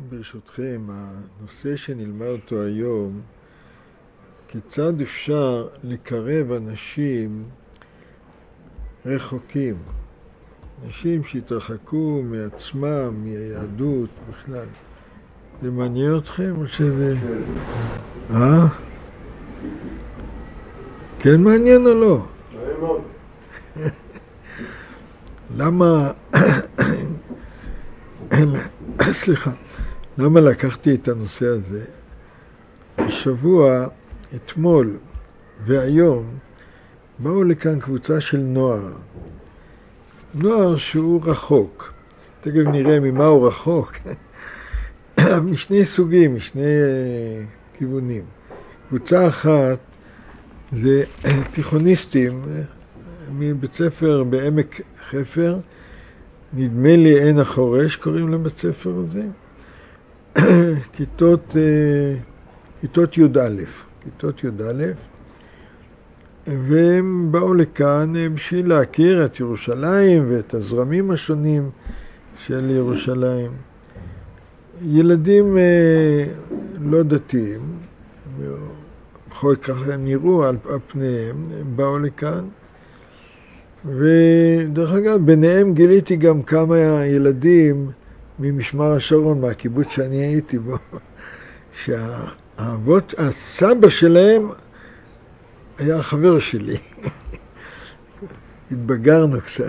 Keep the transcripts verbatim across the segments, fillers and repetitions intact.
ברשותכם, הנושא שנלמד אותו היום, כיצד אפשר לקרב אנשים רחוקים, אנשים שהתרחקו מעצמם, מהיהדות בכלל. זה מעניין אתכם או שזה... אה? כן מעניין או לא? מעניין מאוד. למה... סליחה, למה לקחתי את הנושא הזה? השבוע, אתמול והיום, באו לכאן קבוצה של נוער. נוער שהוא רחוק. תכף נראה ממה הוא רחוק. משני סוגים, משני uh, כיוונים. קבוצה אחת זה תיכוניסטים מבית ספר בעמק חפר, נדמה לי עין החורש, קוראים לבית ספר הזה, כיתות, כיתות י"א, כיתות י"א, והם באו לכאן בשביל להכיר את ירושלים ואת הזרמים השונים של ירושלים. ילדים לא דתיים, בכל כך הם נראו על פניהם, הם באו לכאן, ודרך אגב, ביניהם גיליתי גם כמה ילדים ממשמר השרון, מהקיבוץ שאני הייתי בו, שהאבות, הסבא שלהם היה חבר שלי. התבגרנו קצת.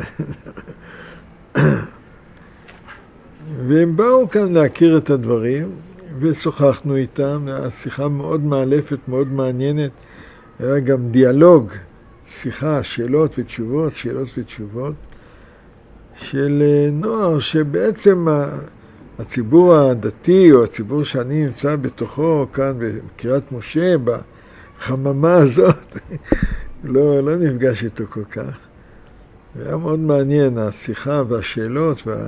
והם באו כאן להכיר את הדברים, ושוחחנו איתם, השיחה מאוד מאלפת, מאוד מעניינת, היה גם דיאלוג, שיחה, שאלות ותשובות, שאלות ותשובות, של נוער שבעצם הציבור הדתי, או הציבור שאני נמצא בתוכו, כאן בקריית משה, בחממה הזאת, לא, לא נפגש איתו כל כך. והיה מאוד מעניין, השיחה והשאלות, וה...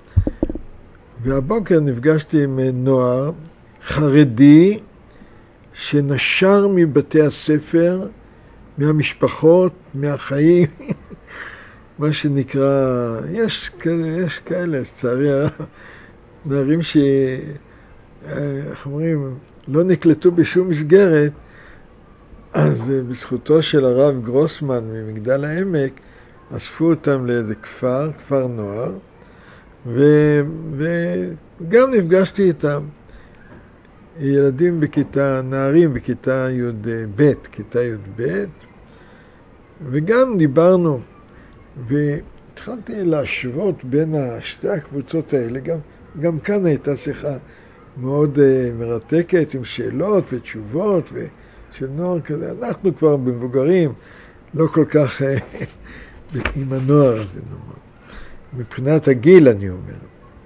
והבוקר נפגשתי עם נוער חרדי, שנשר מבתי הספר, מהמשפחות, מהחיים, מה שנקרא, יש, יש כאלה, לצערי הרב, נערים ש... איך אומרים, לא נקלטו בשום מסגרת, אז בזכותו של הרב גרוסמן ממגדל העמק, אספו אותם לאיזה כפר, כפר נוער, ו... וגם נפגשתי איתם. ילדים בכיתה, נערים בכיתה י"ב, כיתה י"ב, וגם דיברנו, והתחלתי להשוות בין שתי הקבוצות האלה, גם, גם כאן הייתה שיחה מאוד uh, מרתקת, עם שאלות ותשובות, ושל נוער כזה, אנחנו כבר במבוגרים, לא כל כך uh, עם הנוער הזה, נאמר. מבחינת הגיל אני אומר.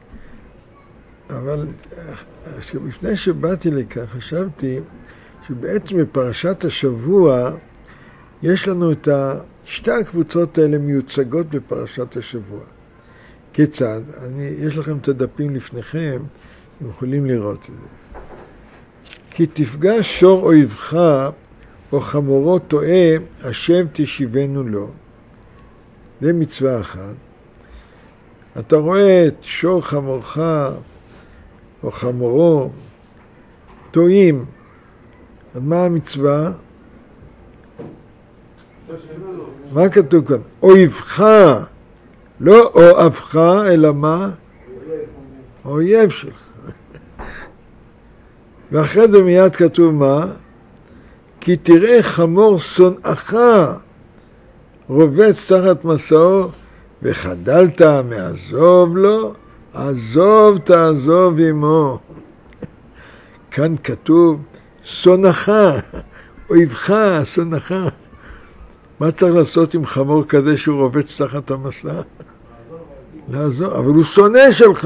אבל לפני שבאתי לכך, חשבתי שבעצם בפרשת השבוע יש לנו את שתי הקבוצות האלה מיוצגות בפרשת השבוע. כיצד? אני, יש לכם את הדפים לפניכם, אתם יכולים לראות את זה. כי תפגע שור אויבך או חמורו טועה, השם תשיבנו לו. זה מצווה אחת. אתה רואה את שור חמורך או חמורו טועים. אז מה המצווה? מה כתוב כאן? אויבך, לא אוהבך, אלא מה? אויב שלך. ואחרי זה מיד כתוב מה? כי תראה חמור שונאך רובץ תחת מסעו וחדלת מעזוב לו, עזוב תעזוב עמו. כאן כתוב שונאך, אויבך, שונאך. מה צריך לעשות עם חמור כזה שהוא רובץ תחת המסע? לעזוב, אבל הוא שונא שלך.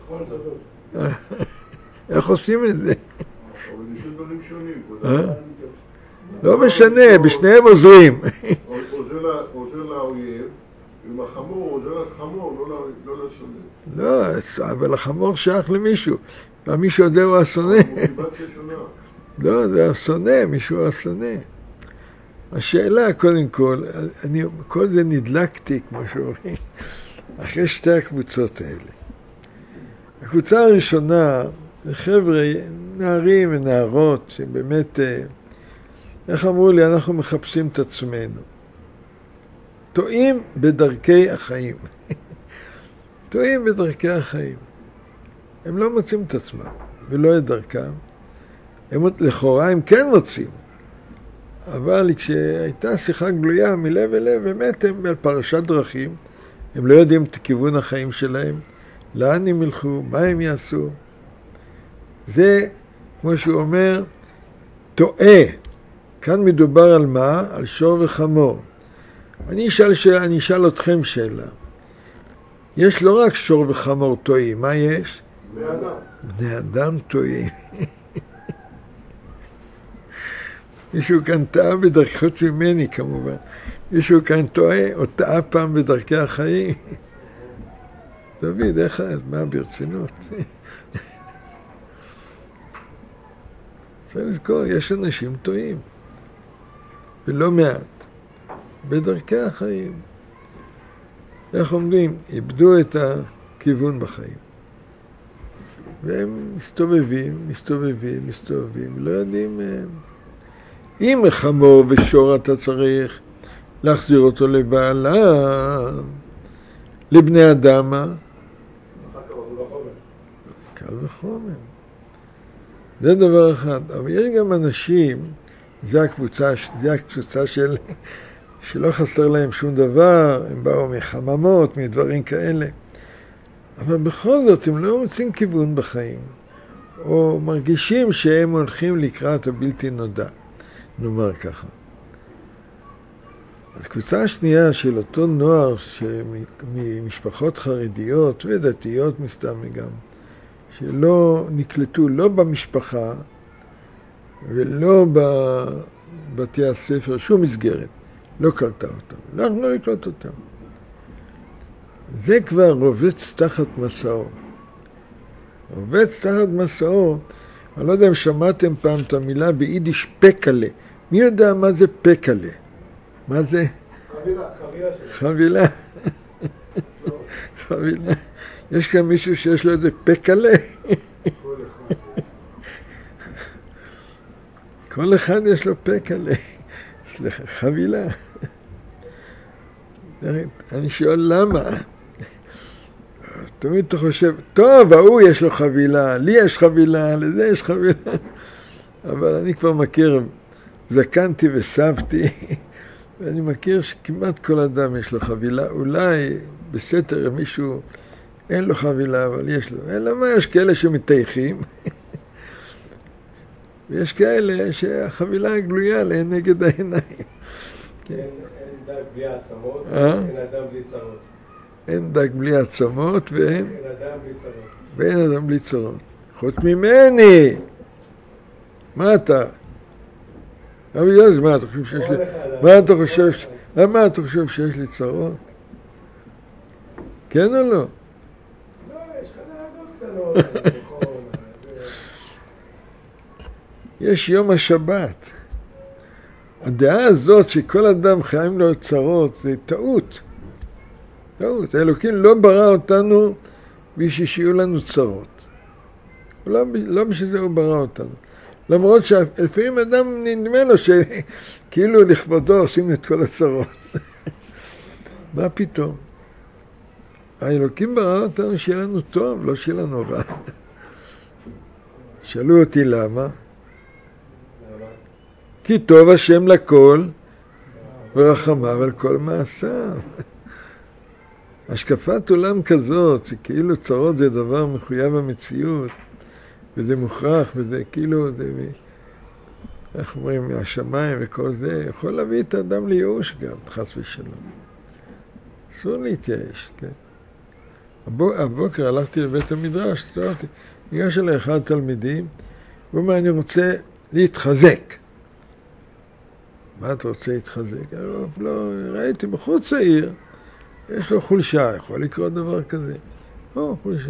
איך עושים את זה? לא משנה, בשניהם עוזרים. עוזר לאויב, עם החמור עוזר לחמור, לא לשונא. לא, אבל החמור שייך למישהו. והמישהו הזה הוא השונא. לא, זה השונא, מישהו הוא השונא. השאלה, קודם כל, אני, כל זה נדלקתי, כמו שאומרים, אחרי שתי הקבוצות האלה. הקבוצה הראשונה זה חבר'ה, נערים ונערות, שבאמת, איך אמרו לי, אנחנו מחפשים את עצמנו. טועים בדרכי החיים. טועים בדרכי החיים. הם לא מוצאים את עצמם, ולא את דרכם. הם, לכאורה הם כן מוצאים. אבל כשהייתה שיחה גלויה מלב אל לב, באמת הם על פרשת דרכים, הם לא יודעים את כיוון החיים שלהם, לאן הם ילכו, מה הם יעשו. זה, כמו שהוא אומר, טועה. כאן מדובר על מה? על שור וחמור. אני אשאל, שאלה, אני אשאל אתכם שאלה. יש לא רק שור וחמור טועים, מה יש? בני אדם. בני אדם טועים. מישהו כאן טעה בדרכי, חוץ ממני כמובן. מישהו כאן טועה או טעה פעם בדרכי החיים. דוד, איך, מה ברצינות? צריך לזכור, יש אנשים טועים. ולא מעט. בדרכי החיים. איך אומרים? איבדו את הכיוון בחיים. והם מסתובבים, מסתובבים, מסתובבים, לא יודעים. אם חמור ושור אתה צריך להחזיר אותו לבעלה, לבני אדם, קל וחומר. זה דבר אחד. אבל יש גם אנשים, זה הקבוצה, זה הקבוצה של, שלא חסר להם שום דבר, הם באו מחממות, מדברים כאלה. אבל בכל זאת הם לא מוצאים כיוון בחיים, או מרגישים שהם הולכים לקראת הבלתי נודע, נאמר ככה. אז קבוצה השנייה של אותו נוער ממשפחות חרדיות ודתיות מסתם גם, שלא נקלטו לא במשפחה ולא בבתי הספר, שום מסגרת, לא קלטה אותם, אנחנו לא נקלט אותם. זה כבר רובץ תחת מסעו. רובץ תחת מסעו, אני לא יודע אם שמעתם פעם את המילה ביידיש פקלה. מי יודע מה זה פקלה? מה זה? חבילה, חבילה שלי. חבילה. חבילה. יש כאן מישהו שיש לו איזה פקלה? כל אחד. כל אחד יש לו פקלה. סליחה, חבילה. אני שואל למה? תמיד אתה חושב, טוב, ההוא יש לו חבילה, לי יש חבילה, לזה יש חבילה. אבל אני כבר מכיר, זקנתי וסבתי, ואני מכיר שכמעט כל אדם יש לו חבילה. אולי בסתר מישהו אין לו חבילה, אבל יש לו. אלא מה, יש כאלה שמתייחים, ויש כאלה שהחבילה גלויה להם נגד העיניים. אין דג בלי עצמות, אין אדם בלי צרות. אין דג בלי עצמות ואין אין אדם בלי צרות. ואין אדם בלי צרות. חוץ ממני! מה אתה? אבל יוז, מה אתה חושב שיש לי... מה אתה חושב ש... מה אתה חושב שיש לי צרות? כן או לא? לא, יש לך נהגות קטנות. יש יום השבת. הדעה הזאת שכל אדם חיים לו צרות, זה טעות. טעות. האלוקים לא ברא אותנו בשביל שיהיו לנו צרות. לא, לא בשביל זה הוא ברא אותנו. למרות שלפעמים אדם נדמה לו שכאילו לכבודו עושים את כל הצרות. מה פתאום? האלוקים ברא אותנו שיהיה לנו טוב, לא שיהיה לנו רע. שאלו אותי למה? כי טוב השם לכל ורחמיו על כל מעשיו. השקפת עולם כזאת, שכאילו צרות זה דבר מחויב המציאות, וזה מוכרח, וזה כאילו, זה, איך אומרים, מהשמיים וכל זה, יכול להביא את האדם לייאוש גם, חס ושלום. אסור להתייאש, כן. הבוקר הלכתי לבית המדרש, סתרתי, ניגש אליי אחד התלמידים, הוא אומר, אני רוצה להתחזק. מה אתה רוצה להתחזק? לא, לא, ראיתי בחוץ העיר, יש לו חולשה, יכול לקרות דבר כזה. או, חולשה.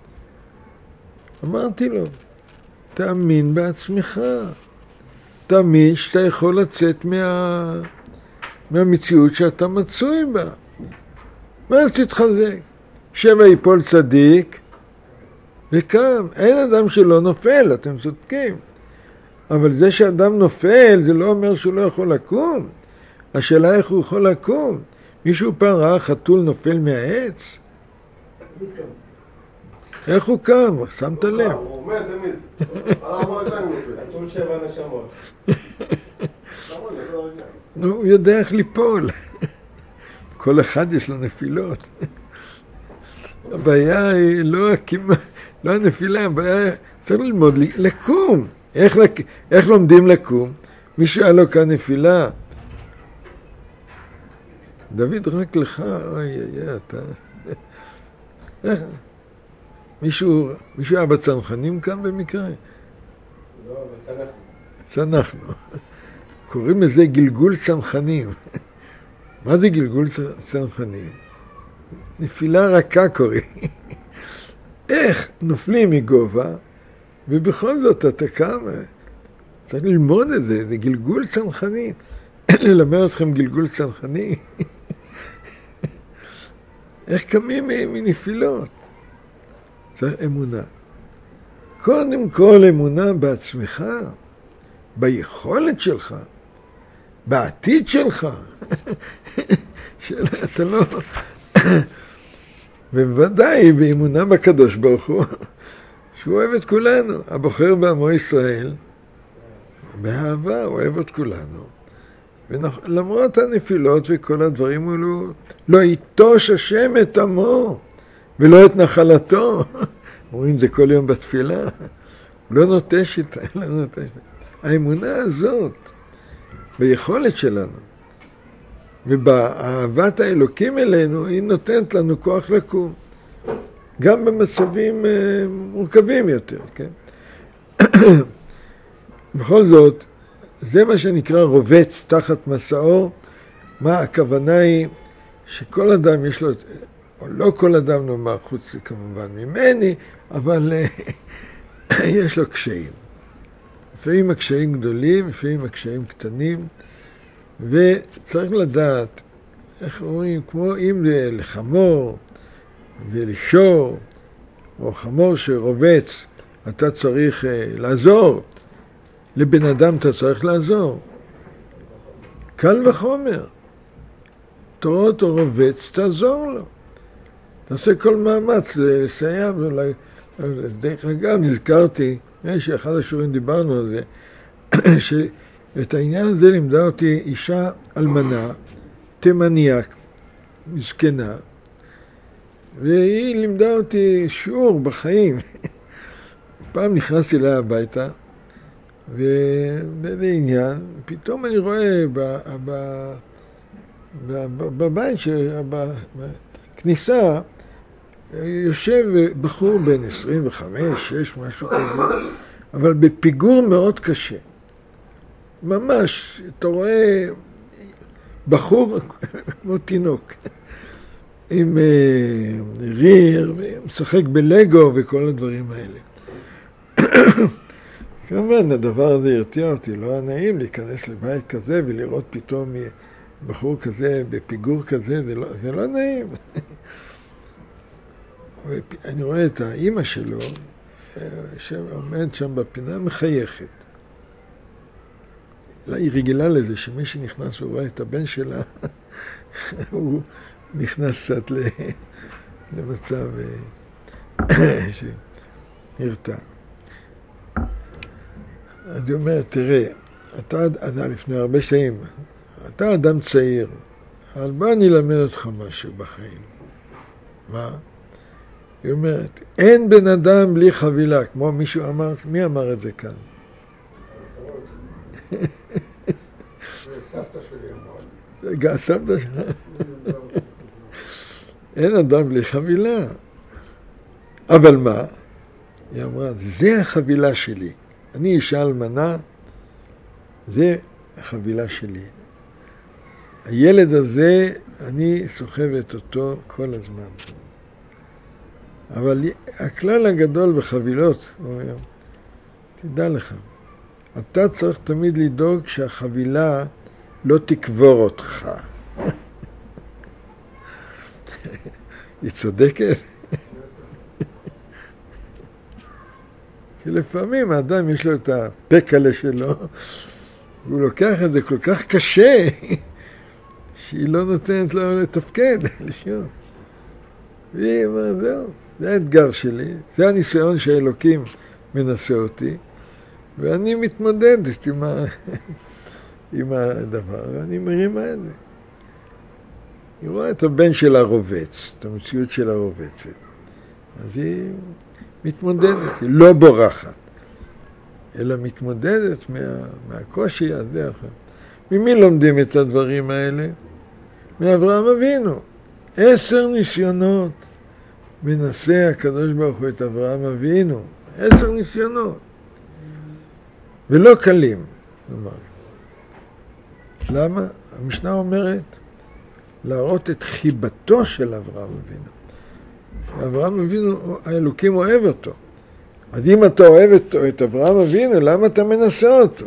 אמרתי לו, תאמין בעצמך. תאמין שאתה יכול לצאת מה... מהמציאות שאתה מצוי בה. מה אז תתחזק? שבע יפול צדיק, וקם. אין אדם שלא נופל, אתם צודקים. אבל זה שאדם נופל, זה לא אומר שהוא לא יכול לקום. השאלה איך הוא יכול לקום. מישהו פעם ראה חתול נופל מהעץ? איך הוא קם? שמת לב? הוא עומד תמיד. חתול שבע נשמות. הוא יודע איך ליפול. כל אחד יש לו נפילות. הבעיה היא לא הקימה, לא הנפילה, הבעיה היא צריך ללמוד לקום. איך, איך לומדים לקום? מישהו היה לו כאן נפילה. דוד, רק לך, אוי, אוי, אתה... איך? מישהו, מישהו היה בצנחנים כאן במקרה? לא, אבל צנחנו. צנחנו. קוראים לזה גלגול צנחנים. מה זה גלגול צנחנים? נפילה רכה קוראים. איך נופלים מגובה, ובכל זאת אתה קם, צריך ללמוד את זה, זה גלגול צנחנים. ללמד אתכם גלגול צנחני. איך קמים מנפילות? צריך אמונה. קודם כל אמונה בעצמך, ביכולת שלך, בעתיד שלך. אתה לא... ובוודאי באמונה בקדוש ברוך הוא, שהוא אוהב את כולנו. הבוחר בעמו ישראל, באהבה, הוא אוהב את כולנו. ולמרות הנפילות וכל הדברים האלו, לא יטוש השם את עמו, ולא את נחלתו. אומרים זה כל יום בתפילה. לא נוטש את, לא נוטש. האמונה הזאת, ביכולת שלנו, ובאהבת האלוקים אלינו, היא נותנת לנו כוח לקום. גם במצבים מורכבים יותר, כן? בכל זאת, זה מה שנקרא רובץ תחת מסעו. מה הכוונה היא? שכל אדם יש לו, או לא כל אדם נאמר, חוץ כמובן ממני, אבל יש לו קשיים. לפעמים הקשיים גדולים, לפעמים הקשיים קטנים, וצריך לדעת, איך אומרים, כמו אם זה לחמור ולשור, או חמור שרובץ, אתה צריך לעזור. לבן אדם אתה צריך לעזור. קל וחומר. תראו אותו רובץ, תעזור לו. תעשה כל מאמץ לסייע. דרך אגב, נזכרתי, שאחד השיעורים דיברנו על זה, שאת העניין הזה לימדה אותי אישה אלמנה, תימניה, מסכנה, והיא לימדה אותי שיעור בחיים. פעם נכנסתי לה הביתה, ובאיזה עניין, פתאום אני רואה בבית, בכניסה, יושב בחור בן עשרים וחמש, שש, משהו כזה, אבל בפיגור מאוד קשה. ממש, אתה רואה בחור כמו תינוק, עם ריר, משחק בלגו וכל הדברים האלה. כמובן, הדבר הזה הרתיע אותי, לא היה נעים להיכנס לבית כזה ולראות פתאום בחור כזה בפיגור כזה, זה לא, זה לא נעים. אני רואה את האמא שלו שעומד שם בפינה מחייכת. היא רגילה לזה שמי שנכנס ורואה את הבן שלה, הוא נכנס קצת למצב שנרתע. אז היא אומרת, תראה, אתה אדם לפני הרבה שנים, אתה אדם צעיר, אבל בוא אני אלמד אותך משהו בחיים. מה? היא אומרת, אין בן אדם בלי חבילה, כמו מישהו אמר, מי אמר את זה כאן? סבתא שלי אמרה. גם סבתא שלי. אין אדם בלי חבילה. אבל מה? היא אמרה, זה החבילה שלי. אני אישה אלמנה, זה החבילה שלי. הילד הזה, אני סוחבת אותו כל הזמן. אבל הכלל הגדול בחבילות, אומר, תדע לך, אתה צריך תמיד לדאוג שהחבילה לא תקבור אותך. היא צודקת? כי לפעמים האדם יש לו את הפקלה שלו, והוא לוקח את זה כל כך קשה, שהיא לא נותנת לו לתפקד, לשאול. והיא אמרה, זהו, זה האתגר שלי, זה הניסיון שהאלוקים מנסה אותי, ואני מתמודדת עם, ה... עם הדבר, ואני מרימה את זה. היא רואה את הבן שלה רובץ, את המציאות שלה רובצת. אז היא מתמודדת, היא לא בורחת, אלא מתמודדת מה, מהקושי הזה. ממי לומדים את הדברים האלה? מאברהם אבינו. עשר ניסיונות מנסה הקדוש ברוך הוא את אברהם אבינו. עשר ניסיונות. ולא קלים. נאמר. למה? המשנה אומרת להראות את חיבתו של אברהם אבינו. אברהם אבינו, האלוקים אוהב אותו. אז אם אתה אוהב את, את אברהם אבינו, למה אתה מנסה אותו?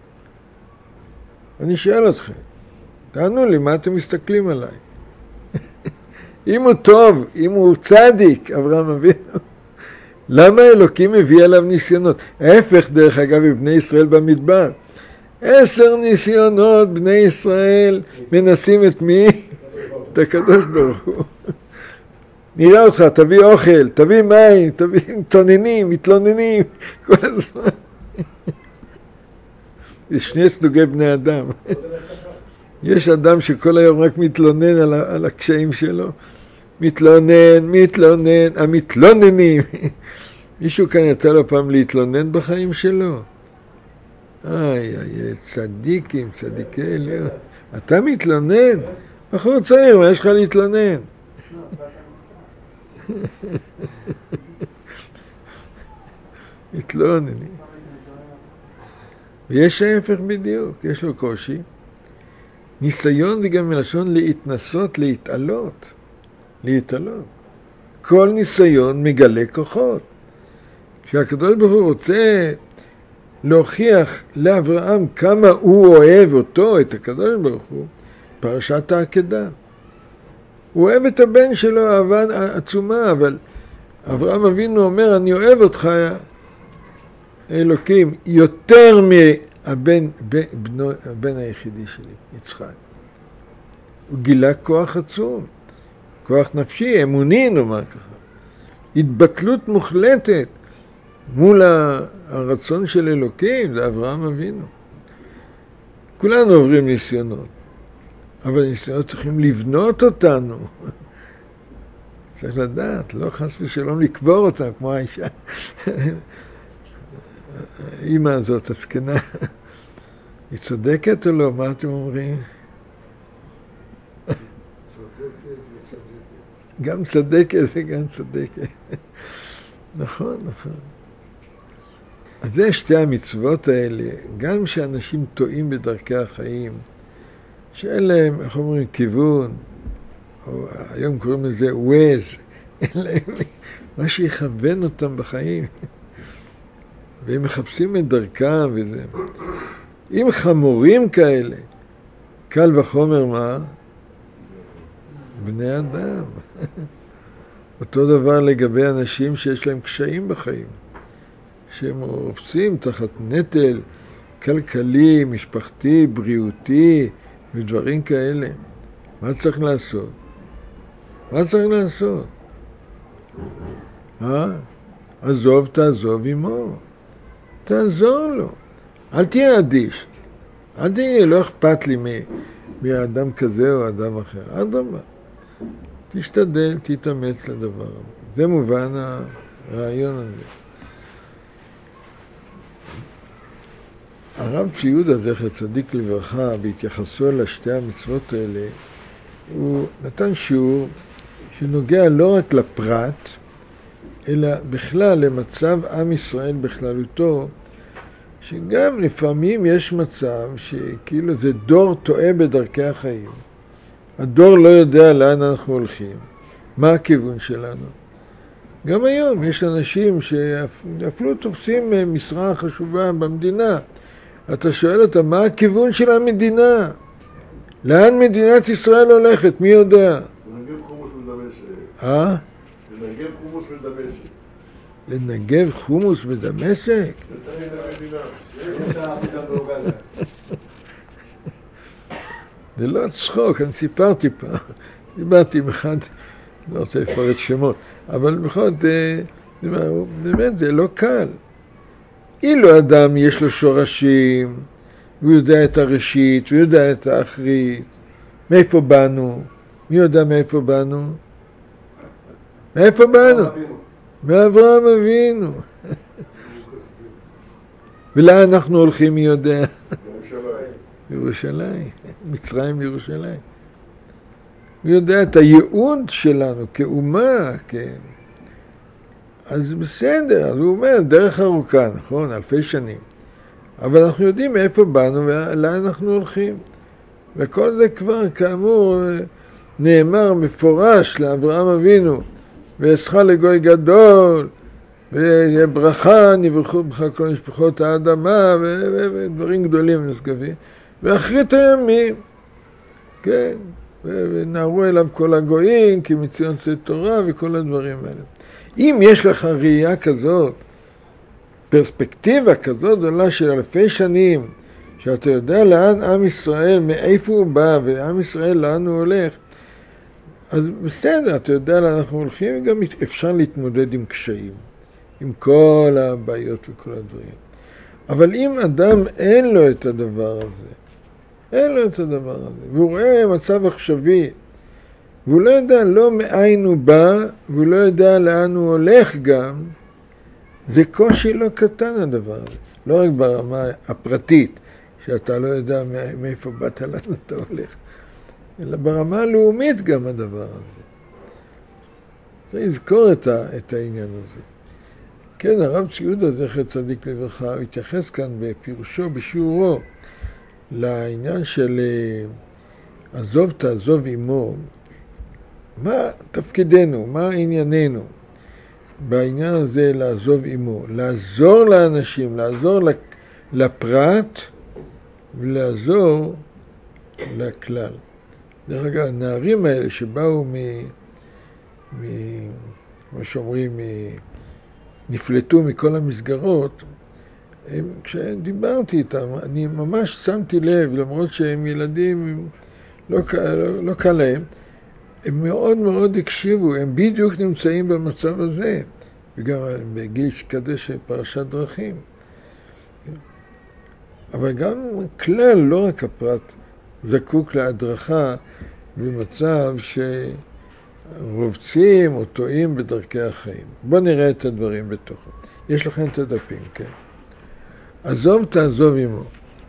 אני שואל אתכם, תענו לי, מה אתם מסתכלים עליי? אם הוא טוב, אם הוא צדיק, אברהם אבינו, למה האלוקים מביא עליו ניסיונות? ההפך, דרך אגב, בבני ישראל במדבר. עשר ניסיונות בני ישראל מנסים את מי? את הקדוש ברוך הוא. נראה אותך, תביא אוכל, תביא מים, תביא מתלוננים, מתלוננים, כל הזמן. יש שני סוגי בני אדם. יש אדם שכל היום רק מתלונן על, על הקשיים שלו. מתלונן, מתלונן, המתלוננים. מישהו כאן יצא לו פעם להתלונן בחיים שלו? איי, איי, צדיקים, צדיקי אליהו. אתה מתלונן? בחור צעיר, מה יש לך להתלונן? מתלוננים. ויש ההפך בדיוק, יש לו קושי. ניסיון זה גם מלשון להתנסות, להתעלות. להתעלות. כל ניסיון מגלה כוחות. כשהקדוש ברוך הוא רוצה להוכיח לאברהם כמה הוא אוהב אותו, את הקדוש ברוך הוא, פרשת העקדה. הוא אוהב את הבן שלו אהבה עצומה, אבל אברהם אבינו אומר, אני אוהב אותך, אלוקים, יותר מהבן בנו, הבן היחידי שלי, יצחק. הוא גילה כוח עצום, כוח נפשי, אמוני, נאמר ככה. התבטלות מוחלטת מול הרצון של אלוקים, זה אברהם אבינו. כולנו עוברים ניסיונות. אבל ניסיונות צריכים לבנות אותנו. צריך לדעת, לא חס ושלום לקבור אותם, כמו האישה. האמא הזאת, הזקנה, היא צודקת או לא? מה אתם אומרים? גם צדקת וגם צדקת. נכון, נכון. אז זה שתי המצוות האלה, גם שאנשים טועים בדרכי החיים, שאין להם, איך אומרים, כיוון, או היום קוראים לזה וויז, אין להם מה שיכוון אותם בחיים. והם מחפשים את דרכם וזה. אם חמורים כאלה, קל וחומר מה? בני אדם. אותו דבר לגבי אנשים שיש להם קשיים בחיים, שהם רופסים תחת נטל כלכלי, משפחתי, בריאותי, ודברים כאלה. מה צריך לעשות? מה צריך לעשות? אה? עזוב, תעזוב עמו. תעזור לו. אל תהיה אדיש. אל תהיה, לא אכפת לי מאדם כזה או אדם אחר. אדרבה. תשתדל, תתאמץ לדבר. זה מובן הרעיון הזה. הרב צבי יהודה זכר צדיק לברכה, בהתייחסו לשתי המצוות האלה, הוא נתן שיעור שנוגע לא רק לפרט, אלא בכלל למצב עם ישראל בכללותו, שגם לפעמים יש מצב שכאילו זה דור טועה בדרכי החיים. הדור לא יודע לאן אנחנו הולכים, מה הכיוון שלנו. גם היום יש אנשים שאפילו תופסים משרה חשובה במדינה. אתה שואל אותה, מה הכיוון של המדינה? לאן מדינת ישראל הולכת? מי יודע? לנגן חומוס בדמשק. אה? לנגן חומוס בדמשק. לנגב חומוס בדמשק? זה לא צחוק, אני סיפרתי פעם, דיברתי עם אחד, לא רוצה לפרט שמות, אבל בכל זאת, באמת זה לא קל. אילו אדם יש לו שורשים, והוא יודע את הראשית, והוא יודע את האחרית, מאיפה באנו? מי יודע מאיפה באנו? מאיפה באנו? מאברהם אבינו. ולאן אנחנו הולכים, מי יודע? ירושלים, מצרים לירושלים. הוא יודע את הייעוד שלנו כאומה, כן. אז בסדר, אז הוא אומר, דרך ארוכה, נכון, אלפי שנים. אבל אנחנו יודעים מאיפה באנו ולאן אנחנו הולכים. וכל זה כבר, כאמור, נאמר מפורש לאברהם אבינו, ואעשך לגוי גדול, וברכה, נברכו בך כל משפחות האדמה, ודברים גדולים נשגבים. ואחרית הימים, כן, ונערו אליו כל הגויים, כי מציון צא תורה וכל הדברים האלה. אם יש לך ראייה כזאת, פרספקטיבה כזאת גדולה של אלפי שנים, שאתה יודע לאן עם ישראל, מאיפה הוא בא, ועם ישראל לאן הוא הולך, אז בסדר, אתה יודע לאן אנחנו הולכים, וגם אפשר להתמודד עם קשיים, עם כל הבעיות וכל הדברים. אבל אם אדם אין לו את הדבר הזה, אין לו את הדבר הזה, והוא רואה מצב עכשווי, והוא לא יודע לא מאין הוא בא, והוא לא יודע לאן הוא הולך גם, זה קושי לא קטן הדבר הזה. לא רק ברמה הפרטית, שאתה לא יודע מאיפה באת לאן אתה הולך, אלא ברמה הלאומית גם הדבר הזה. צריך לזכור את, ה, את העניין הזה. כן, הרב צבי יהודה זכר צדיק לברכה, הוא התייחס כאן בפירושו, בשיעורו, לעניין של עזוב תעזוב עמו. מה תפקידנו, מה ענייננו בעניין הזה לעזוב עמו? לעזור לאנשים, לעזור לפרט ולעזור לכלל. דרך אגב, הנערים האלה שבאו מ... מ... כמו שאומרים, מ... נפלטו מכל המסגרות, הם, כשדיברתי איתם, אני ממש שמתי לב, למרות שהם ילדים, לא, לא, לא קל להם, הם מאוד מאוד הקשיבו, הם בדיוק נמצאים במצב הזה, וגם בגיל כזה של פרשת דרכים. אבל גם כלל, לא רק הפרט, זקוק להדרכה במצב שרובצים או טועים בדרכי החיים. בואו נראה את הדברים בתוכו. יש לכם את הדפים, כן? עזוב תעזוב עמו,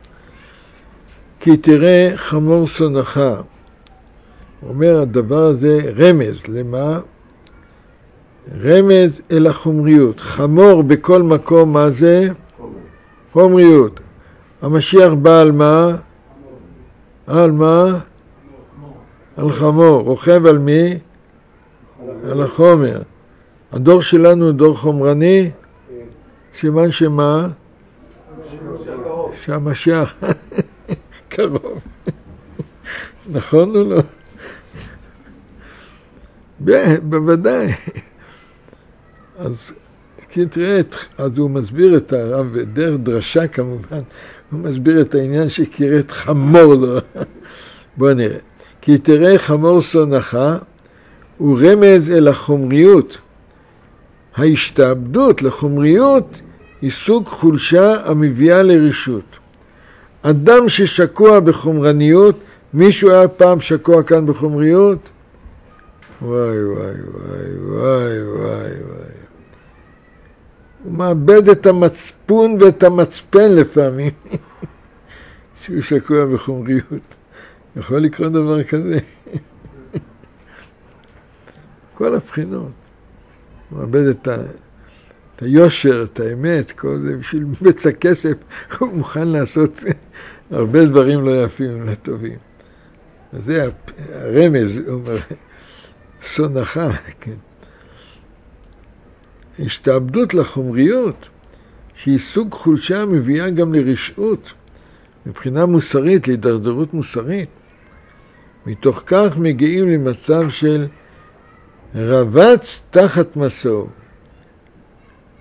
כי תראה חמור שונאך. אומר הדבר הזה רמז, למה? רמז אל החומריות. חמור בכל מקום, מה זה? חומריות. המשיח בא על מה? על מה? על חמור. רוכב על מי? על החומר. הדור שלנו הוא דור חומרני? סימן שמה? שהמשיח קרוב. נכון או לא? בוודאי. אז כי תראה, אז הוא מסביר את הרב, דרך דרשה כמובן, הוא מסביר את העניין שקראת חמור לו. בוא נראה. כי תראה חמור שונאך, הוא רמז אל החומריות. ההשתעבדות לחומריות היא סוג חולשה המביאה לרשות. אדם ששקוע בחומרניות, מישהו היה פעם שקוע כאן בחומריות? וואי וואי וואי וואי וואי וואי. הוא מאבד את המצפון ואת המצפן לפעמים, שהוא שקוע בחומריות. יכול לקרות דבר כזה. כל הבחינות. הוא מאבד את, ה... את היושר, את האמת, כל זה, בשביל בצע כסף, הוא מוכן לעשות הרבה דברים לא יפים, לא טובים. אז זה הרמז, הוא אומר, שונאך, כן. השתעבדות לחומריות, שהיא סוג חולשה מביאה גם לרשעות, מבחינה מוסרית, להידרדרות מוסרית. מתוך כך מגיעים למצב של רבץ תחת מסעו.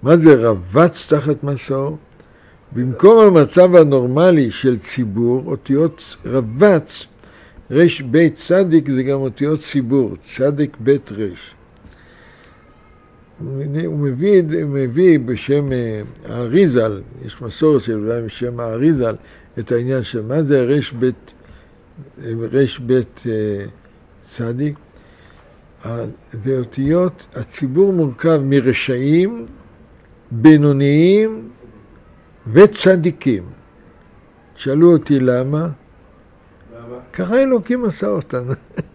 מה זה רבץ תחת מסור? במקום המצב הנורמלי של ציבור, אותיות רבץ, רש בית צדיק זה גם אותיות ציבור, צדיק בית רש. הוא מביא, הוא מביא בשם האריזל, יש מסורת של אולי בשם האריזל, את העניין של מה זה רש בית, רש בית צדיק. זה אותיות, הציבור מורכב מרשעים, בינוניים וצדיקים. שאלו אותי למה? למה? ככה אלוקים עשה אותנו.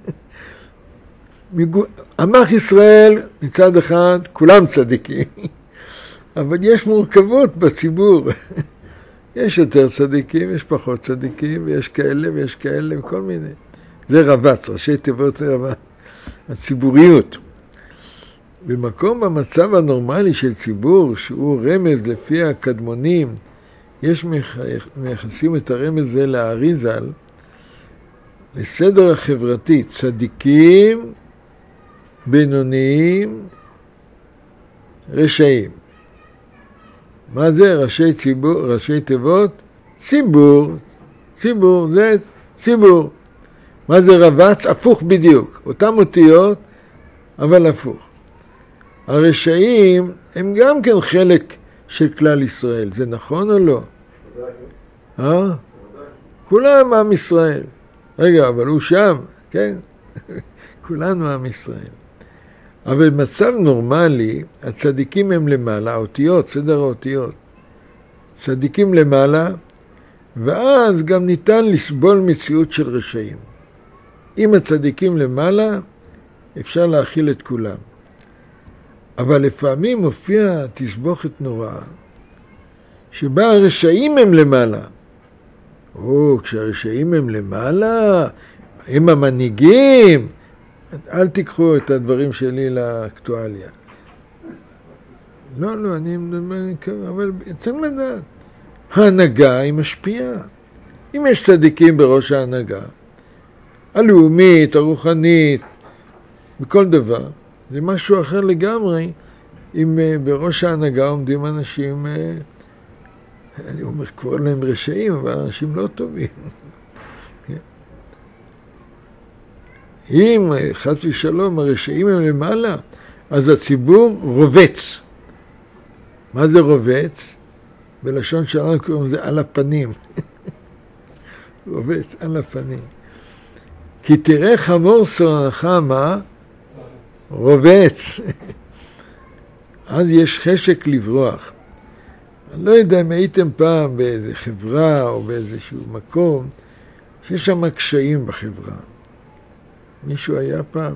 עמך ישראל מצד אחד כולם צדיקים, אבל יש מורכבות בציבור. יש יותר צדיקים, יש פחות צדיקים, ויש כאלה ויש כאלה וכל מיני. זה רבץ, ראשי תיבות רבץ. הציבוריות. במקום במצב הנורמלי של ציבור, שהוא רמז לפי הקדמונים, יש מייחסים את הרמז הזה לאריזל, לסדר החברתי, צדיקים, בינוניים, רשעים. מה זה? ראשי ציבור, ראשי תיבות? ציבור. ציבור, זה ציבור. מה זה רבץ? הפוך בדיוק. אותם אותיות, אבל הפוך. הרשעים הם גם כן חלק של כלל ישראל. זה נכון או לא? אה? כולם עם ישראל. רגע, אבל הוא שם, כן? כולנו עם ישראל. אבל במצב נורמלי, הצדיקים הם למעלה, האותיות, סדר האותיות. צדיקים למעלה, ואז גם ניתן לסבול מציאות של רשעים. אם הצדיקים למעלה, אפשר להכיל את כולם. אבל לפעמים מופיע תסבוכת נוראה, שבה הרשעים הם למעלה. או, כשהרשעים הם למעלה, הם המנהיגים, אל תיקחו את הדברים שלי לאקטואליה. לא, לא, אני מדבר, אבל צריך לדעת. ההנהגה היא משפיעה. אם יש צדיקים בראש ההנהגה, הלאומית, הרוחנית, בכל דבר, זה משהו אחר לגמרי, אם בראש ההנהגה עומדים אנשים, אני אומר, קורא להם רשעים, אבל אנשים לא טובים. אם חס ושלום הרשעים הם למעלה, אז הציבור רובץ. מה זה רובץ? בלשון שלנו קוראים זה על הפנים. רובץ על הפנים. כי תראה חמור שונאך מה? רובץ. אז יש חשק לברוח. אני לא יודע אם הייתם פעם באיזה חברה או באיזשהו מקום שיש שם קשיים בחברה. מישהו היה פעם?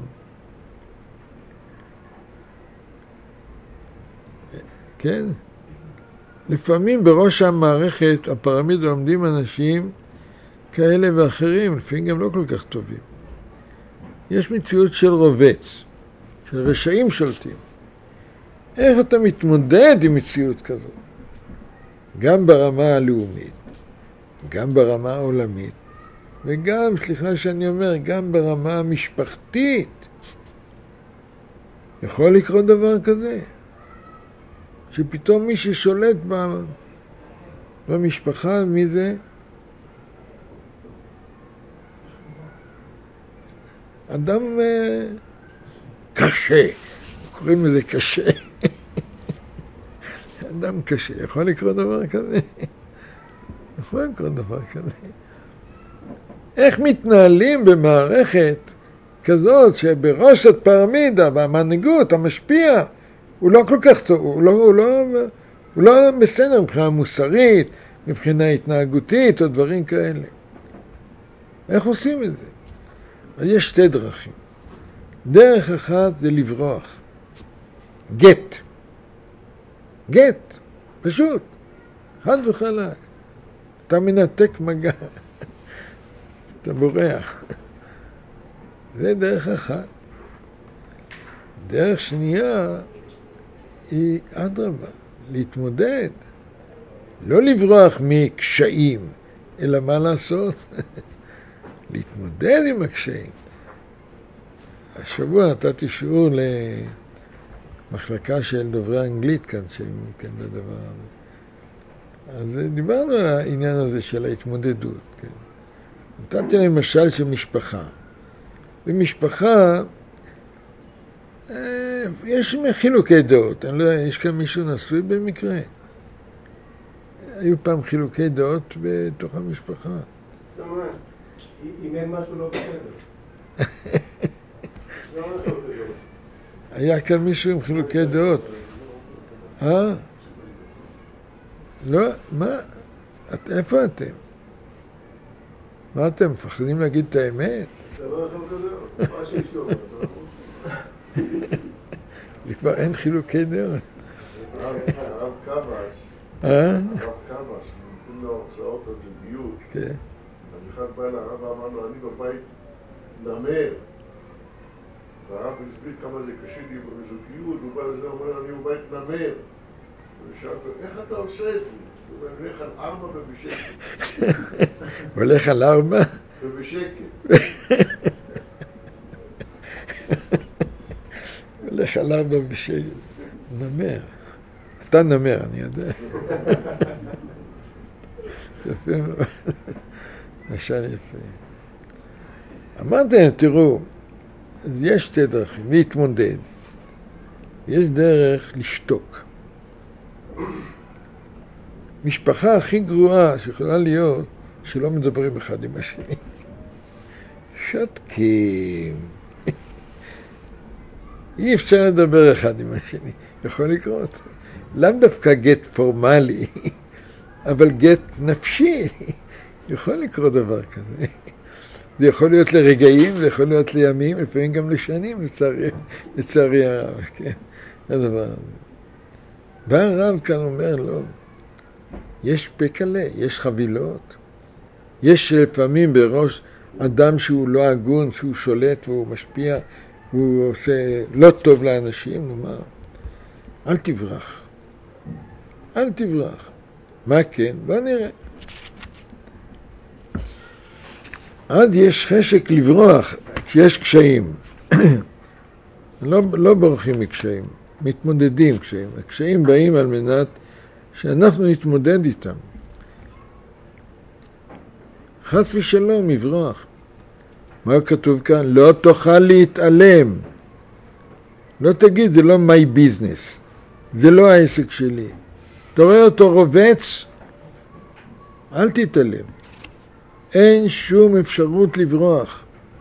כן? לפעמים בראש המערכת, הפירמידה, עומדים אנשים כאלה ואחרים, לפעמים גם לא כל כך טובים. יש מציאות של רובץ, של רשעים שולטים. איך אתה מתמודד עם מציאות כזאת? גם ברמה הלאומית, גם ברמה העולמית, וגם, סליחה שאני אומר, גם ברמה המשפחתית. יכול לקרות דבר כזה, שפתאום מי ששולט במשפחה, מי זה? אדם קשה, קוראים לזה קשה. אדם קשה, יכול לקרות דבר כזה? יכול לקרות דבר כזה. איך מתנהלים במערכת כזאת שבראש הפירמידה והמנהיגות המשפיע הוא לא כל כך טוב, הוא לא, הוא לא, הוא לא בסדר מבחינה מוסרית, מבחינה התנהגותית או דברים כאלה. איך עושים את זה? אז יש שתי דרכים. דרך אחת זה לברוח. גט. גט. פשוט. חד וחלק. אתה מנתק מגע. אתה בורח. זה דרך אחת. דרך שנייה היא אדרבה, להתמודד. לא לברוח מקשיים, אלא מה לעשות? להתמודד עם הקשיים. השבוע נתתי שיעור מחלקה של דוברי אנגלית כאן, שהם כן לדבר הזה. אז דיברנו על העניין הזה של ההתמודדות. כן. נתתי להם משל של משפחה. במשפחה יש חילוקי דעות. אני לא יודע, יש כאן מישהו נשוי במקרה? היו פעם חילוקי דעות בתוך המשפחה. אם אין משהו לא בסדר. היה כאן מישהו עם חילוקי דעות. אה? לא, מה? איפה אתם? מה אתם מפחדים להגיד את האמת? זה לא יכול כזה, מה שיש טוב. זה כבר אין חילוקי דעות. הרב קבש, אה? הרב קבש, נותנים לו הרצאות על זוגיות. כן. אז אחד בא לרב ואמר לו, אני בבית נמר. והרב הסביר כמה זה קשה לי בזוגיות, הוא בא לזה, הוא אומר, אני בבית נמר. ושאל אותו, איך אתה עושה את זה? הוא אומר, הולך על ארבע ובשקט. הולך על ארבע? ובשקט. הולך על ארבע בשקט. נמר. אתה נמר, אני יודע. יפה מאוד. משל יפה. אמרתם, תראו, יש שתי דרכים להתמודד. יש דרך לשתוק. משפחה הכי גרועה שיכולה להיות שלא מדברים אחד עם השני. שתקים. אי אפשר לדבר אחד עם השני. יכול לקרות. לאו דווקא גט פורמלי, אבל גט נפשי. יכול לקרות דבר כזה. זה יכול להיות לרגעים, זה יכול להיות לימים, לפעמים גם לשנים, לצערי, לצערי הרב. כן, הדבר הזה. בא הרב כאן אומר, לא, יש פקלה, יש חבילות, יש לפעמים בראש אדם שהוא לא הגון, שהוא שולט והוא משפיע, והוא עושה לא טוב לאנשים, נאמר, אל תברח, אל תברח. מה כן? בוא נראה. עד יש חשק לברוח כשיש קשיים. לא, לא בורחים מקשיים, מתמודדים קשיים. הקשיים באים על מנת שאנחנו נתמודד איתם. חס ושלום, יברוח. מה כתוב כאן? לא תוכל להתעלם. לא תגיד, זה לא my business. זה לא העסק שלי. אתה רואה אותו רובץ? אל תתעלם. אין שום אפשרות לברוח.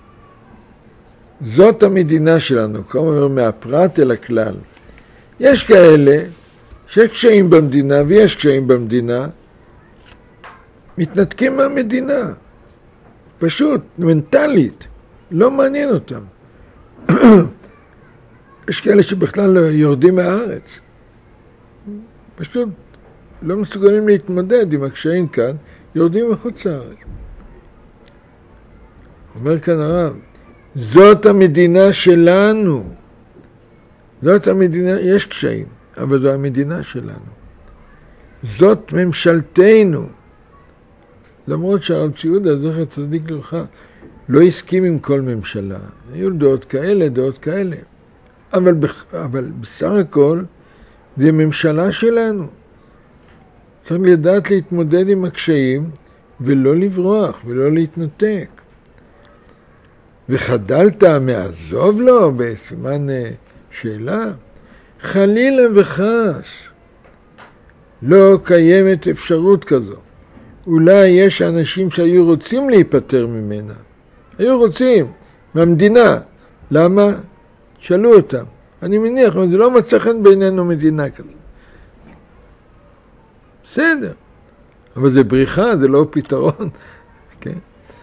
זאת המדינה שלנו, כמו מהפרט אל הכלל. יש כאלה שיש קשיים במדינה ויש קשיים במדינה, מתנתקים מהמדינה. פשוט, מנטלית, לא מעניין אותם. יש כאלה שבכלל יורדים מהארץ. פשוט לא מסוגלים להתמודד עם הקשיים כאן, יורדים מחוץ לארץ. אומר כאן הרב, זאת המדינה שלנו. זאת המדינה, יש קשיים, אבל זו המדינה שלנו. זאת ממשלתנו. למרות שהרב ציודה, זכר צדיק לברכה, לא הסכים עם כל ממשלה. היו דעות כאלה, דעות כאלה. אבל, אבל בסך הכל, זה ממשלה שלנו. צריך לדעת להתמודד עם הקשיים, ולא לברוח, ולא להתנתק. וחדלת מעזוב לו בסימן שאלה, חלילה וחס. לא קיימת אפשרות כזו. אולי יש אנשים שהיו רוצים להיפטר ממנה. היו רוצים, מהמדינה. למה? שאלו אותם. אני מניח, אבל זה לא מצא חן בינינו מדינה כזו. בסדר. אבל זה בריחה, זה לא פתרון. כן?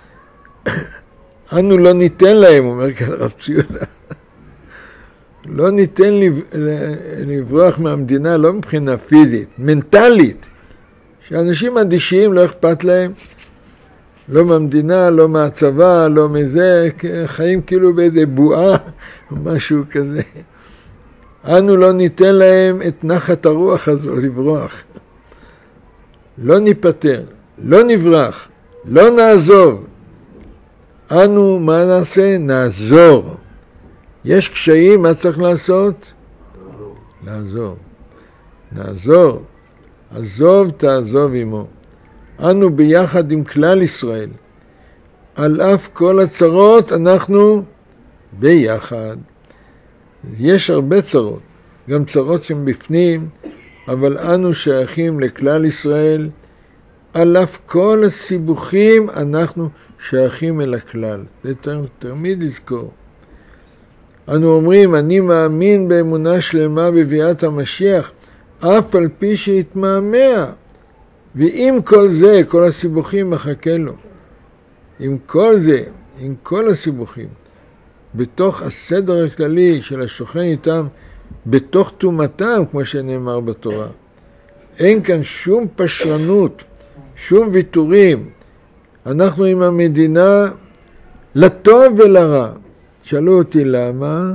אנו לא ניתן להם, אומר כאן הרב ציודה. לא ניתן לברוח מהמדינה, לא מבחינה פיזית, מנטלית. שאנשים אדישים לא אכפת להם, לא מהמדינה, לא מהצבא, לא מזה, חיים כאילו באיזה בועה, או משהו כזה. אנו לא ניתן להם את נחת הרוח הזו לברוח. לא ניפטר, לא נברח, לא נעזוב. אנו מה נעשה? נעזור. יש קשיים, מה צריך לעשות? לעזור. נעזור. עזוב תעזוב עמו. אנו ביחד עם כלל ישראל. על אף כל הצרות אנחנו ביחד. יש הרבה צרות, גם צרות שהן בפנים, אבל אנו שייכים לכלל ישראל. על אף כל הסיבוכים אנחנו שייכים אל הכלל. זה תמיד לזכור. אנו אומרים, אני מאמין באמונה שלמה בביאת המשיח, אף על פי שהתמהמה. ועם כל זה, כל הסיבוכים מחכה לו. עם כל זה, עם כל הסיבוכים, בתוך הסדר הכללי של השוכן איתם, בתוך תומתם, כמו שנאמר בתורה. אין כאן שום פשרנות, שום ויתורים. אנחנו עם המדינה לטוב ולרע. שאלו אותי למה?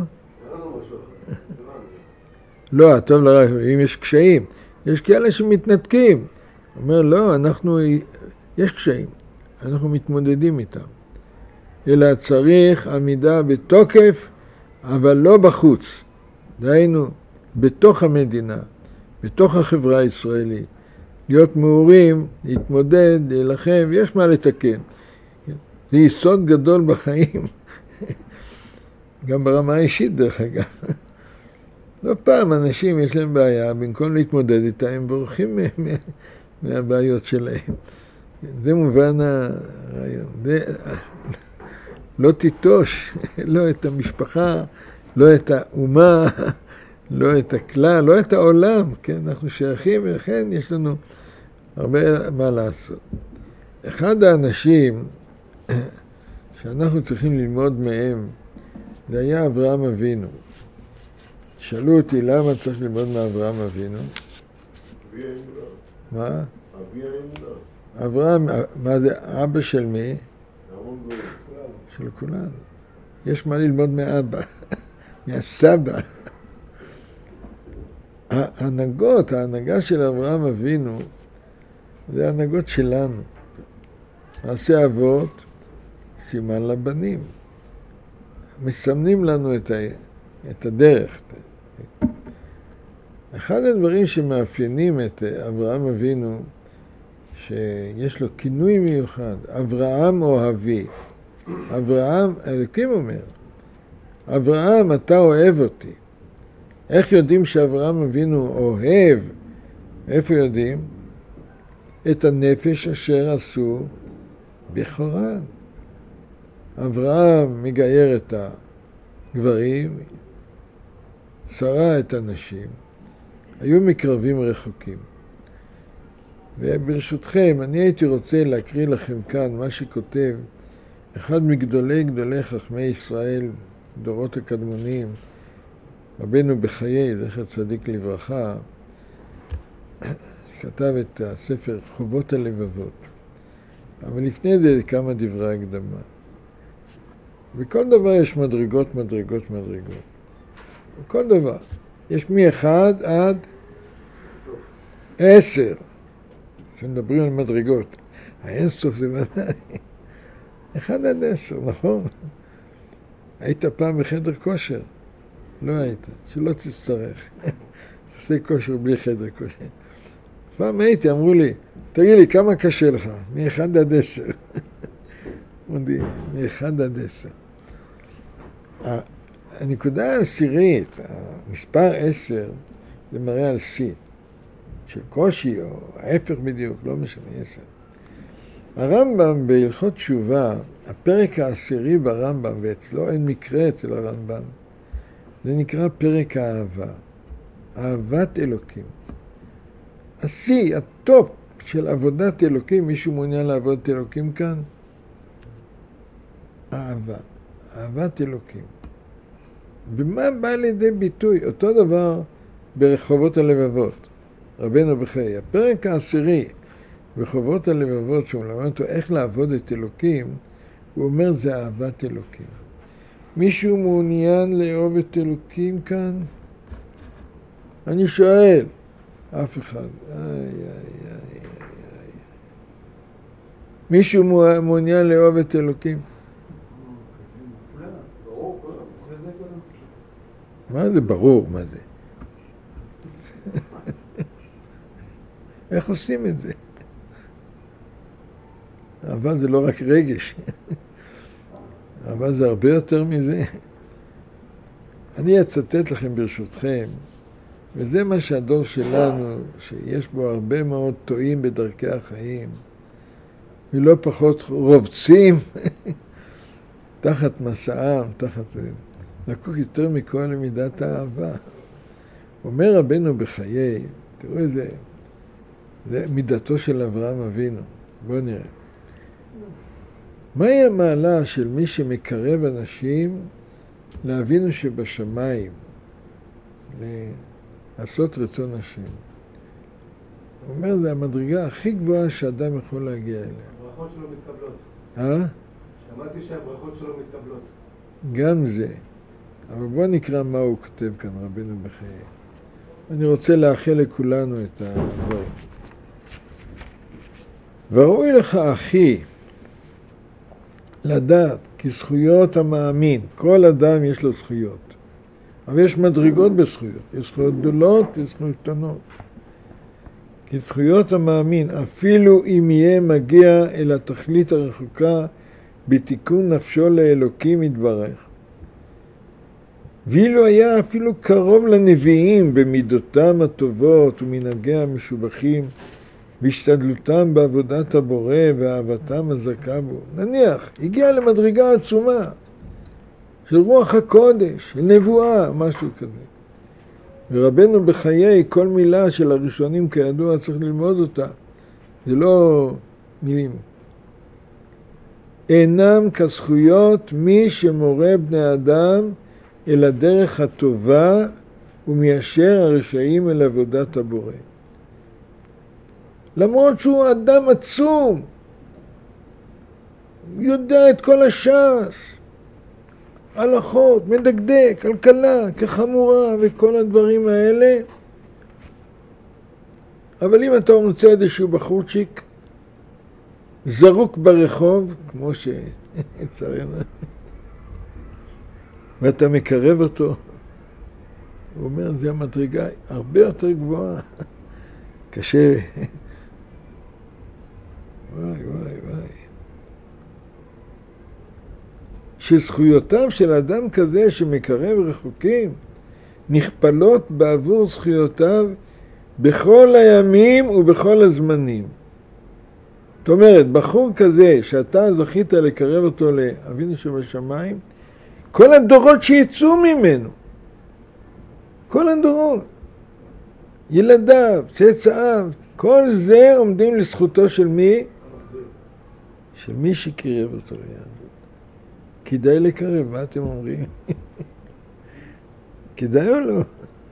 לא, הטוב לרע, אם יש קשיים. יש כאלה שמתנתקים. אומר, לא, אנחנו, יש קשיים. אנחנו מתמודדים איתם. אלא צריך עמידה בתוקף, אבל לא בחוץ. דהיינו, בתוך המדינה, בתוך החברה הישראלית. להיות מאורים, להתמודד, להילחם, יש מה לתקן. זה יסוד גדול בחיים. גם ברמה האישית דרך אגב. לא פעם אנשים יש להם בעיה, במקום להתמודד איתה, הם בורחים מהבעיות שלהם. זה מובן הרעיון. זה, לא תיטוש, לא את המשפחה, לא את האומה, לא את הכלל, לא את העולם. כן? אנחנו שייכים ולכן יש לנו הרבה מה לעשות. אחד האנשים שאנחנו צריכים ללמוד מהם, זה היה אברהם אבינו. שאלו אותי למה צריך ללמוד מאברהם אבינו. אבי האמונה. מה? אבי האמונה. אברהם, מה זה? אבא של מי? המון גויים. של כולנו. יש מה ללמוד מאבא, מהסבא. ההנהגות, ההנהגה של אברהם אבינו, זה ההנהגות שלנו. מעשה אבות, סימן לבנים. מסמנים לנו את, ה, את הדרך. אחד הדברים שמאפיינים את אברהם אבינו, שיש לו כינוי מיוחד, אברהם אוהבי. אברהם, אלוקים אומר, אברהם, אתה אוהב אותי. איך יודעים שאברהם אבינו אוהב? איפה יודעים? את הנפש אשר עשו בחורן. אברהם מגייר את הגברים, שרה את הנשים, היו מקרבים רחוקים. וברשותכם, אני הייתי רוצה להקריא לכם כאן מה שכותב אחד מגדולי גדולי חכמי ישראל, דורות הקדמונים, רבנו בחיי, זכר צדיק לברכה, כתב את הספר חובות הלבבות. אבל לפני זה כמה דברי הקדמה. בכל דבר יש מדרגות, מדרגות, מדרגות. בכל דבר. יש מאחד עד עשר. כשמדברים על מדרגות. האינסוף זה ודאי. אחד עד עשר, נכון? היית פעם בחדר כושר? לא היית. שלא תצטרך. תעשה כושר בלי חדר כושר. פעם הייתי, אמרו לי, תגיד לי, כמה קשה לך? מאחד עד עשר. מודיעים, מאחד עד עשר. הנקודה העשירית, המספר עשר, זה מראה על שיא. של קושי, או ההפך בדיוק, לא משנה, עשר. הרמב"ם בהלכות תשובה, הפרק העשירי ברמב"ם, ואצלו אין מקרה אצל הרמב"ם, זה נקרא פרק האהבה. אהבת אלוקים. השיא, הטופ של עבודת אלוקים, מישהו מעוניין לעבוד את אלוקים כאן? אהבה. אהבת אלוקים. במה בא לידי ביטוי? אותו דבר ברחובות הלבבות. רבנו בחיי. הפרק העשירי ברחובות הלבבות, שהוא מלמד אותו איך לעבוד את אלוקים, הוא אומר זה אהבת אלוקים. מישהו מעוניין לאהוב את אלוקים כאן? אני שואל. אף אחד. איי, איי, איי, איי. מישהו מעוניין לאהוב את אלוקים? מה זה ברור? מה זה? איך עושים את זה? אהבה זה לא רק רגש. אהבה זה הרבה יותר מזה. אני אצטט לכם ברשותכם, וזה מה שהדור שלנו, שיש בו הרבה מאוד טועים בדרכי החיים, ולא פחות רובצים תחת מסעם, תחת זה. זקוק יותר מכל למידת האהבה. אומר רבנו בחיי, תראו איזה, זה מידתו של אברהם אבינו. בואו נראה. מהי המעלה של מי שמקרב אנשים לאבינו שבשמיים, לעשות רצון השם? הוא אומר, זה המדרגה הכי גבוהה שאדם יכול להגיע אליה. הברכות שלו מתקבלות. אה? שמעתי שהברכות שלו מתקבלות. גם זה. אבל בואו נקרא מה הוא כותב כאן, רבנו בחיי. אני רוצה לאחל לכולנו את הדברים. וראוי לך, אחי, לדעת כי זכויות המאמין, כל אדם יש לו זכויות. אבל יש מדרגות בזכויות. יש זכויות גדולות ויש זכויות קטנות. כי זכויות המאמין, אפילו אם יהיה מגיע אל התכלית הרחוקה בתיקון נפשו לאלוקים יתברך, ואילו היה אפילו קרוב לנביאים במידותם הטובות ומנהגי המשובחים והשתדלותם בעבודת הבורא ואהבתם הזכה בו, נניח, הגיע למדרגה עצומה של רוח הקודש, של נבואה, משהו כזה. ורבנו בחיי, כל מילה של הראשונים כידוע צריך ללמוד אותה. זה לא מילים. אינם כזכויות מי שמורה בני אדם אל הדרך הטובה ומיישר הרשעים אל עבודת הבורא. למרות שהוא אדם עצום, יודע את כל הש"ס, הלכות, מדקדק, כלכלה, כחמורה וכל הדברים האלה. אבל אם אתה מוצא איזשהו בחורצ'יק זרוק ברחוב, כמו שצריך, ואתה מקרב אותו, הוא אומר, זה המדרגה הרבה יותר גבוהה. קשה. וואי, וואי, וואי. שזכויותיו של אדם כזה שמקרב רחוקים נכפלות בעבור זכויותיו בכל הימים ובכל הזמנים. זאת אומרת, בחור כזה שאתה זכית לקרב אותו לאבינו שבשמיים, כל הדורות שיצאו ממנו, כל הדורות, ילדיו, צאצאיו, כל זה עומדים לזכותו של מי? של מי שקרב אותו ליהדות. כדאי לקרב, מה אתם אומרים? כדאי או לא?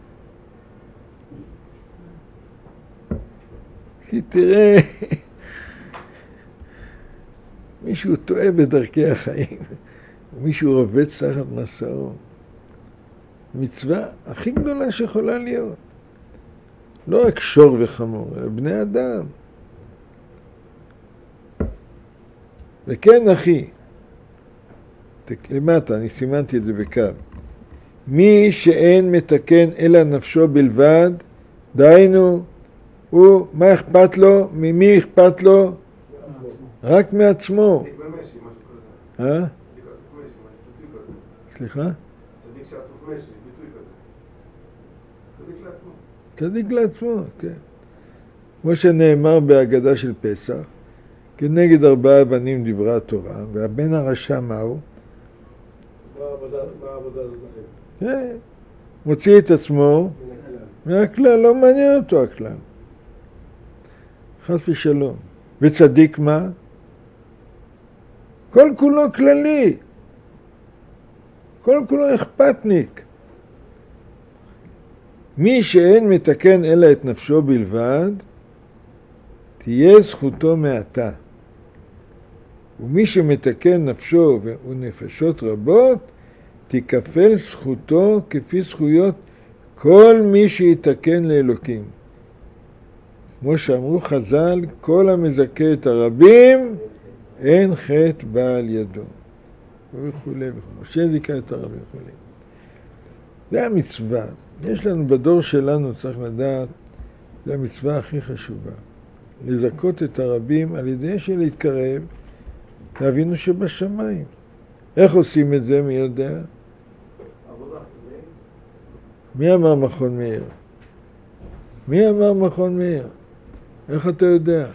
כי תראה, מישהו טועה בדרכי החיים, ומישהו רובץ תחת מסעו. מצווה הכי גדולה שיכולה להיות. לא רק שור וחמור, אלא בני אדם. וכן, אחי, למטה, אני סימנתי את זה בקו. מי שאין מתקן אלא נפשו בלבד, דהיינו, הוא, מה אכפת לו? ממי אכפת לו? רק מעצמו. אה? סליחה? צדיק שעטוף משי, ביטוי כזה. צדיק לעצמו. צדיק לעצמו, כן. כמו שנאמר בהגדה של פסח, כנגד ארבעה בנים דיברה התורה, והבן הרשע מהו? מה העבודה הזאת לכם? כן. מוציא את עצמו מהכלל, לא מעניין אותו הכלל. חס ושלום. וצדיק מה? כל כולו כללי. כל כולו אכפתניק. מי שאין מתקן אלא את נפשו בלבד, תהיה זכותו מעתה. ומי שמתקן נפשו ונפשות רבות, תיקפל זכותו כפי זכויות כל מי שיתקן לאלוקים. כמו שאמרו חז"ל, כל המזכה את הרבים, אין חטא בעל ידו. וכו' וכו'. משה זיכה את הרבים וכו'. זה המצווה. יש לנו בדור שלנו, צריך לדעת, זה המצווה הכי חשובה. לזכות את הרבים על ידי שלהתקרב לאבינו שבשמיים. איך עושים את זה? מי יודע? עבודה. מי אמר מכון מאיר? מי אמר מכון מאיר? איך אתה יודע?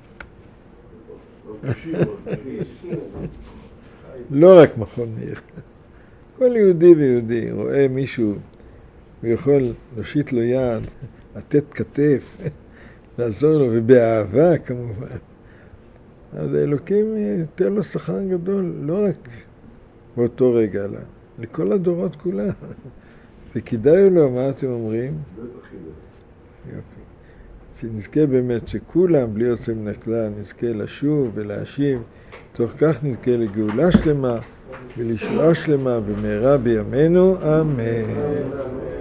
לא רק מכון מאיר. כל יהודי ויהודי רואה מישהו, הוא יכול להושיט לו יד, לתת כתף, לעזור לו, ובאהבה כמובן. אז האלוקים ייתן לו שכר גדול, לא רק באותו רגע, אלא לכל הדורות כולה. וכדאי לו, מה אתם אומרים? יופי. שנזכה באמת שכולם, בלי יוצא מן הכלל, נזכה לשוב ולהשיב, תוך כך נזכה לגאולה שלמה ולישועה שלמה במהרה בימינו, אמן.